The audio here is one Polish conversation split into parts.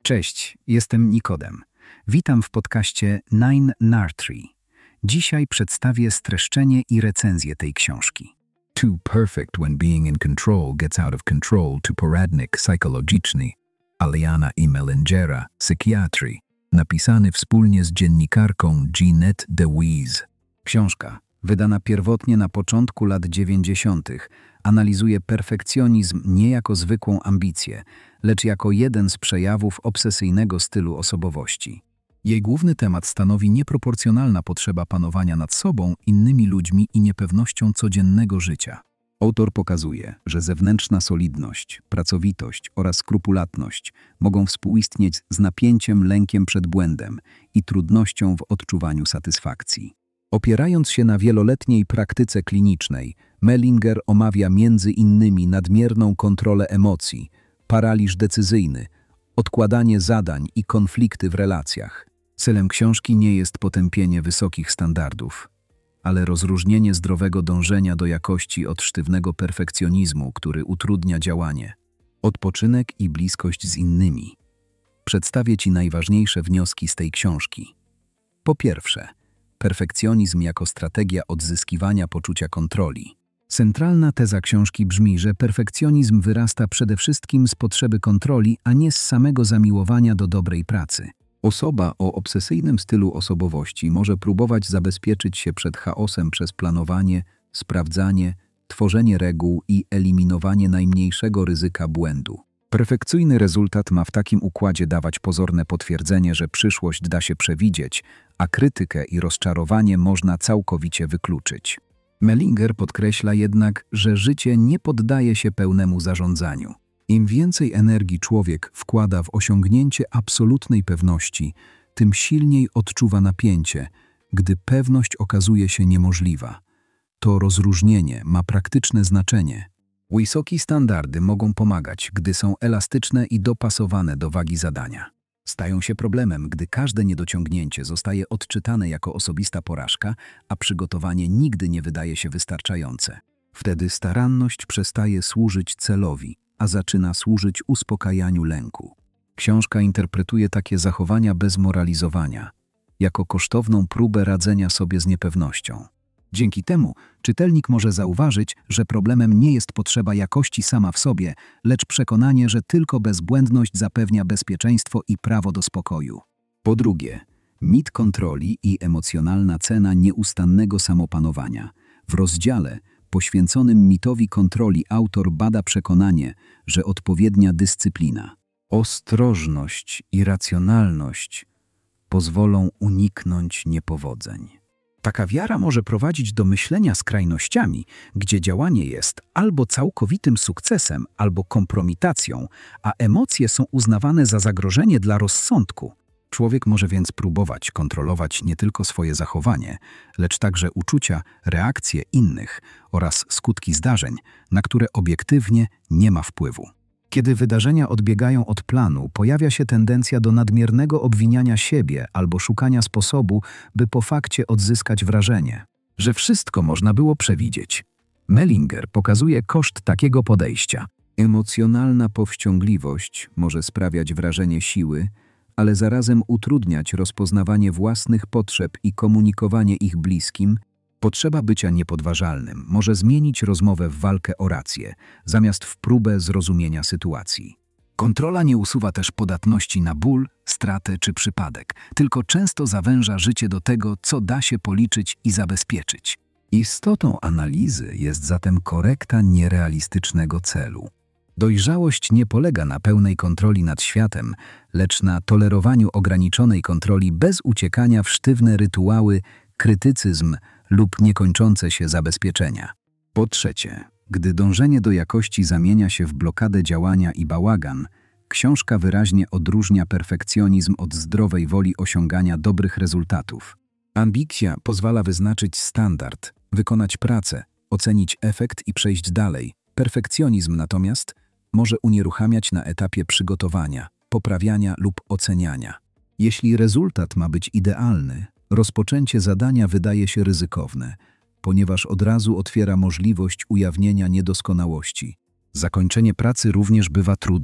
Cześć, jestem Nikodem. Witam w podcaście Nine Nartry. Dzisiaj przedstawię streszczenie i recenzję tej książki. Too perfect when being in control gets out of control to poradnik psychologiczny Aliana i Melingera, psychiatry, napisany wspólnie z dziennikarką Jeanette DeWeese. Książka, wydana pierwotnie na początku lat 90., analizuje perfekcjonizm nie jako zwykłą ambicję, lecz jako jeden z przejawów obsesyjnego stylu osobowości. Jej główny temat stanowi nieproporcjonalna potrzeba panowania nad sobą, innymi ludźmi i niepewnością codziennego życia. Autor pokazuje, że zewnętrzna solidność, pracowitość oraz skrupulatność mogą współistnieć z napięciem, lękiem przed błędem i trudnością w odczuwaniu satysfakcji. Opierając się na wieloletniej praktyce klinicznej, Melinger omawia między innymi nadmierną kontrolę emocji, paraliż decyzyjny, odkładanie zadań i konflikty w relacjach. Celem książki nie jest potępienie wysokich standardów, ale rozróżnienie zdrowego dążenia do jakości od sztywnego perfekcjonizmu, który utrudnia działanie. Odpoczynek i bliskość z innymi. Przedstawię Ci najważniejsze wnioski z tej książki. Po pierwsze, perfekcjonizm jako strategia odzyskiwania poczucia kontroli. Centralna teza książki brzmi, że perfekcjonizm wyrasta przede wszystkim z potrzeby kontroli, a nie z samego zamiłowania do dobrej pracy. Osoba o obsesyjnym stylu osobowości może próbować zabezpieczyć się przed chaosem przez planowanie, sprawdzanie, tworzenie reguł i eliminowanie najmniejszego ryzyka błędu. Perfekcyjny rezultat ma w takim układzie dawać pozorne potwierdzenie, że przyszłość da się przewidzieć, a krytykę i rozczarowanie można całkowicie wykluczyć. Melinger podkreśla jednak, że życie nie poddaje się pełnemu zarządzaniu. Im więcej energii człowiek wkłada w osiągnięcie absolutnej pewności, tym silniej odczuwa napięcie, gdy pewność okazuje się niemożliwa. To rozróżnienie ma praktyczne znaczenie. Wysokie standardy mogą pomagać, gdy są elastyczne i dopasowane do wagi zadania. Stają się problemem, gdy każde niedociągnięcie zostaje odczytane jako osobista porażka, a przygotowanie nigdy nie wydaje się wystarczające. Wtedy staranność przestaje służyć celowi, a zaczyna służyć uspokajaniu lęku. Książka interpretuje takie zachowania bez moralizowania, jako kosztowną próbę radzenia sobie z niepewnością. Dzięki temu czytelnik może zauważyć, że problemem nie jest potrzeba jakości sama w sobie, lecz przekonanie, że tylko bezbłędność zapewnia bezpieczeństwo i prawo do spokoju. Po drugie, mit kontroli i emocjonalna cena nieustannego samopanowania. W rozdziale poświęconym mitowi kontroli autor bada przekonanie, że odpowiednia dyscyplina, ostrożność i racjonalność pozwolą uniknąć niepowodzeń. Taka wiara może prowadzić do myślenia skrajnościami, gdzie działanie jest albo całkowitym sukcesem, albo kompromitacją, a emocje są uznawane za zagrożenie dla rozsądku. Człowiek może więc próbować kontrolować nie tylko swoje zachowanie, lecz także uczucia, reakcje innych oraz skutki zdarzeń, na które obiektywnie nie ma wpływu. Kiedy wydarzenia odbiegają od planu, pojawia się tendencja do nadmiernego obwiniania siebie albo szukania sposobu, by po fakcie odzyskać wrażenie, że wszystko można było przewidzieć. Melinger pokazuje koszt takiego podejścia. Emocjonalna powściągliwość może sprawiać wrażenie siły, ale zarazem utrudniać rozpoznawanie własnych potrzeb i komunikowanie ich bliskim. Potrzeba bycia niepodważalnym może zmienić rozmowę w walkę o rację, zamiast w próbę zrozumienia sytuacji. Kontrola nie usuwa też podatności na ból, stratę czy przypadek, tylko często zawęża życie do tego, co da się policzyć i zabezpieczyć. Istotą analizy jest zatem korekta nierealistycznego celu. Dojrzałość nie polega na pełnej kontroli nad światem, lecz na tolerowaniu ograniczonej kontroli bez uciekania w sztywne rytuały, krytycyzm lub niekończące się zabezpieczenia. Po trzecie, gdy dążenie do jakości zamienia się w blokadę działania i bałagan, książka wyraźnie odróżnia perfekcjonizm od zdrowej woli osiągania dobrych rezultatów. Ambicja pozwala wyznaczyć standard, wykonać pracę, ocenić efekt i przejść dalej. Perfekcjonizm natomiast może unieruchamiać na etapie przygotowania, poprawiania lub oceniania. Jeśli rezultat ma być idealny, rozpoczęcie zadania wydaje się ryzykowne, ponieważ od razu otwiera możliwość ujawnienia niedoskonałości. Zakończenie pracy również bywa trudne,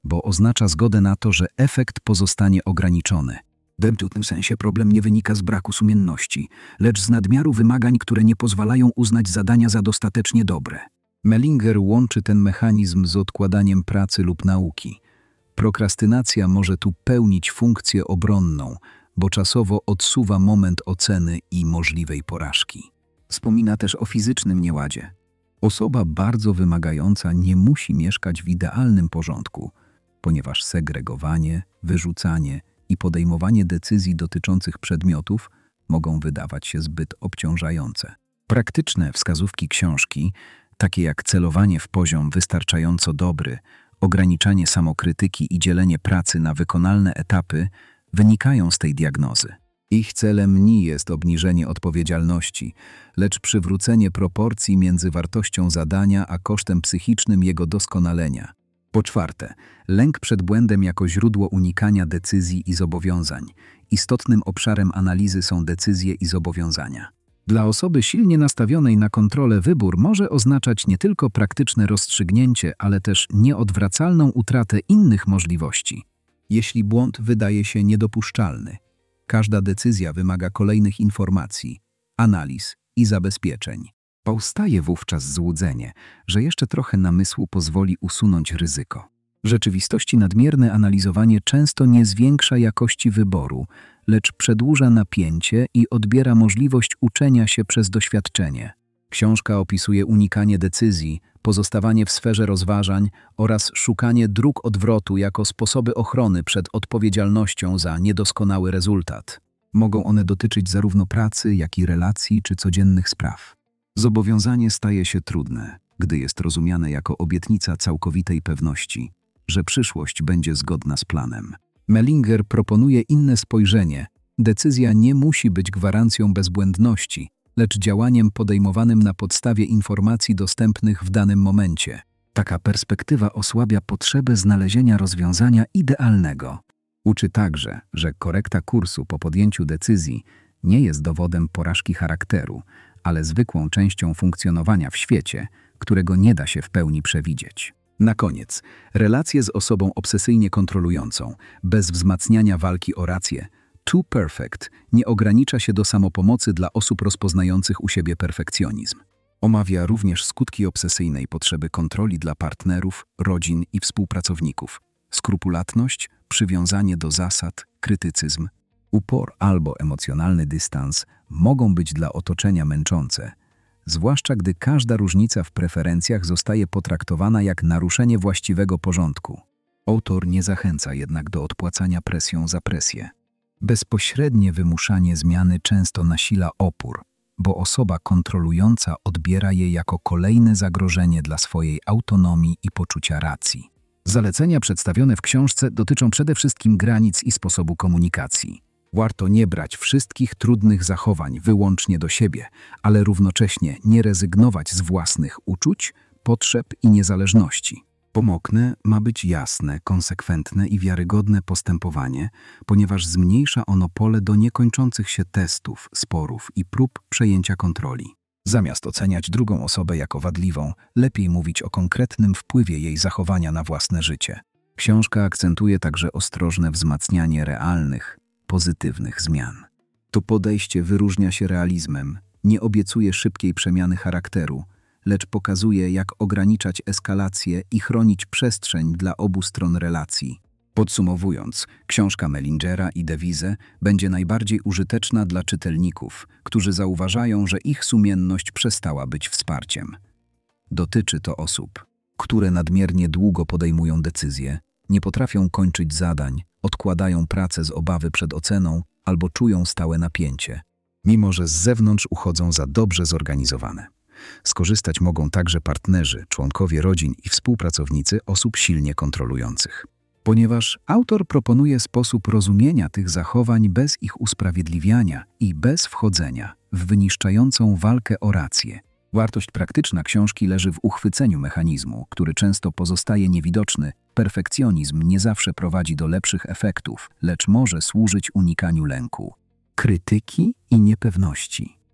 bo oznacza zgodę na to, że efekt pozostanie ograniczony. W tym sensie problem nie wynika z braku sumienności, lecz z nadmiaru wymagań, które nie pozwalają uznać zadania za dostatecznie dobre. Mellinger łączy ten mechanizm z odkładaniem pracy lub nauki. Prokrastynacja może tu pełnić funkcję obronną, bo czasowo odsuwa moment oceny i możliwej porażki. Wspomina też o fizycznym nieładzie. Osoba bardzo wymagająca nie musi mieszkać w idealnym porządku, ponieważ segregowanie, wyrzucanie i podejmowanie decyzji dotyczących przedmiotów mogą wydawać się zbyt obciążające. Praktyczne wskazówki książki, takie jak celowanie w poziom wystarczająco dobry, ograniczanie samokrytyki i dzielenie pracy na wykonalne etapy, wynikają z tej diagnozy. Ich celem nie jest obniżenie odpowiedzialności, lecz przywrócenie proporcji między wartością zadania a kosztem psychicznym jego doskonalenia. Po czwarte, lęk przed błędem jako źródło unikania decyzji i zobowiązań. Istotnym obszarem analizy są decyzje i zobowiązania. Dla osoby silnie nastawionej na kontrolę wybór może oznaczać nie tylko praktyczne rozstrzygnięcie, ale też nieodwracalną utratę innych możliwości. Jeśli błąd wydaje się niedopuszczalny, każda decyzja wymaga kolejnych informacji, analiz i zabezpieczeń. Powstaje wówczas złudzenie, że jeszcze trochę namysłu pozwoli usunąć ryzyko. W rzeczywistości nadmierne analizowanie często nie zwiększa jakości wyboru, lecz przedłuża napięcie i odbiera możliwość uczenia się przez doświadczenie. Książka opisuje unikanie decyzji, pozostawanie w sferze rozważań oraz szukanie dróg odwrotu jako sposoby ochrony przed odpowiedzialnością za niedoskonały rezultat. Mogą one dotyczyć zarówno pracy, jak i relacji czy codziennych spraw. Zobowiązanie staje się trudne, gdy jest rozumiane jako obietnica całkowitej pewności, że przyszłość będzie zgodna z planem. Mellinger proponuje inne spojrzenie. Decyzja nie musi być gwarancją bezbłędności, lecz działaniem podejmowanym na podstawie informacji dostępnych w danym momencie. Taka perspektywa osłabia potrzebę znalezienia rozwiązania idealnego. Uczy także, że korekta kursu po podjęciu decyzji nie jest dowodem porażki charakteru, ale zwykłą częścią funkcjonowania w świecie, którego nie da się w pełni przewidzieć. Na koniec, relacje z osobą obsesyjnie kontrolującą, bez wzmacniania walki o rację, Too Perfect nie ogranicza się do samopomocy dla osób rozpoznających u siebie perfekcjonizm. Omawia również skutki obsesyjnej potrzeby kontroli dla partnerów, rodzin i współpracowników. Skrupulatność, przywiązanie do zasad, krytycyzm, upór albo emocjonalny dystans mogą być dla otoczenia męczące, zwłaszcza gdy każda różnica w preferencjach zostaje potraktowana jak naruszenie właściwego porządku. Autor nie zachęca jednak do odpłacania presją za presję. Bezpośrednie wymuszanie zmiany często nasila opór, bo osoba kontrolująca odbiera je jako kolejne zagrożenie dla swojej autonomii i poczucia racji. Zalecenia przedstawione w książce dotyczą przede wszystkim granic i sposobu komunikacji. Warto nie brać wszystkich trudnych zachowań wyłącznie do siebie, ale równocześnie nie rezygnować z własnych uczuć, potrzeb i niezależności. Pomocne ma być jasne, konsekwentne i wiarygodne postępowanie, ponieważ zmniejsza ono pole do niekończących się testów, sporów i prób przejęcia kontroli. Zamiast oceniać drugą osobę jako wadliwą, lepiej mówić o konkretnym wpływie jej zachowania na własne życie. Książka akcentuje także ostrożne wzmacnianie realnych, pozytywnych zmian. To podejście wyróżnia się realizmem, nie obiecuje szybkiej przemiany charakteru, lecz pokazuje, jak ograniczać eskalację i chronić przestrzeń dla obu stron relacji. Podsumowując, książka Mellingera i Devise będzie najbardziej użyteczna dla czytelników, którzy zauważają, że ich sumienność przestała być wsparciem. Dotyczy to osób, które nadmiernie długo podejmują decyzje, nie potrafią kończyć zadań, odkładają pracę z obawy przed oceną albo czują stałe napięcie, mimo że z zewnątrz uchodzą za dobrze zorganizowane. Skorzystać mogą także partnerzy, członkowie rodzin i współpracownicy osób silnie kontrolujących. Ponieważ autor proponuje sposób rozumienia tych zachowań bez ich usprawiedliwiania i bez wchodzenia w wyniszczającą walkę o rację. Wartość praktyczna książki leży w uchwyceniu mechanizmu, który często pozostaje niewidoczny. Perfekcjonizm nie zawsze prowadzi do lepszych efektów, lecz może służyć unikaniu lęku, krytyki i niepewności.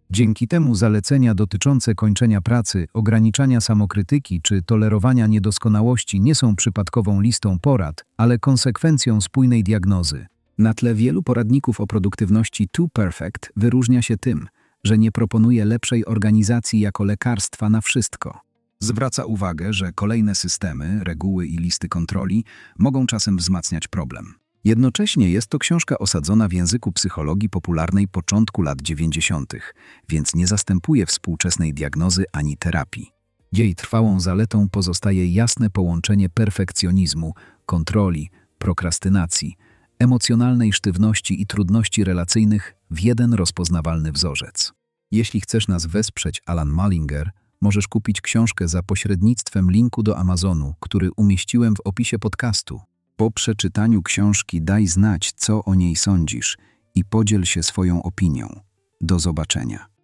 Dzięki temu zalecenia dotyczące kończenia pracy, ograniczania samokrytyki czy tolerowania niedoskonałości nie są przypadkową listą porad, ale konsekwencją spójnej diagnozy. Na tle wielu poradników o produktywności Too Perfect wyróżnia się tym, że nie proponuje lepszej organizacji jako lekarstwa na wszystko. Zwraca uwagę, że kolejne systemy, reguły i listy kontroli mogą czasem wzmacniać problem. Jednocześnie jest to książka osadzona w języku psychologii popularnej początku lat 90., więc nie zastępuje współczesnej diagnozy ani terapii. Jej trwałą zaletą pozostaje jasne połączenie perfekcjonizmu, kontroli, prokrastynacji, emocjonalnej sztywności i trudności relacyjnych w jeden rozpoznawalny wzorzec. Jeśli chcesz nas wesprzeć, Alan Malinger, możesz kupić książkę za pośrednictwem linku do Amazonu, który umieściłem w opisie podcastu. Po przeczytaniu książki daj znać, co o niej sądzisz i podziel się swoją opinią. Do zobaczenia.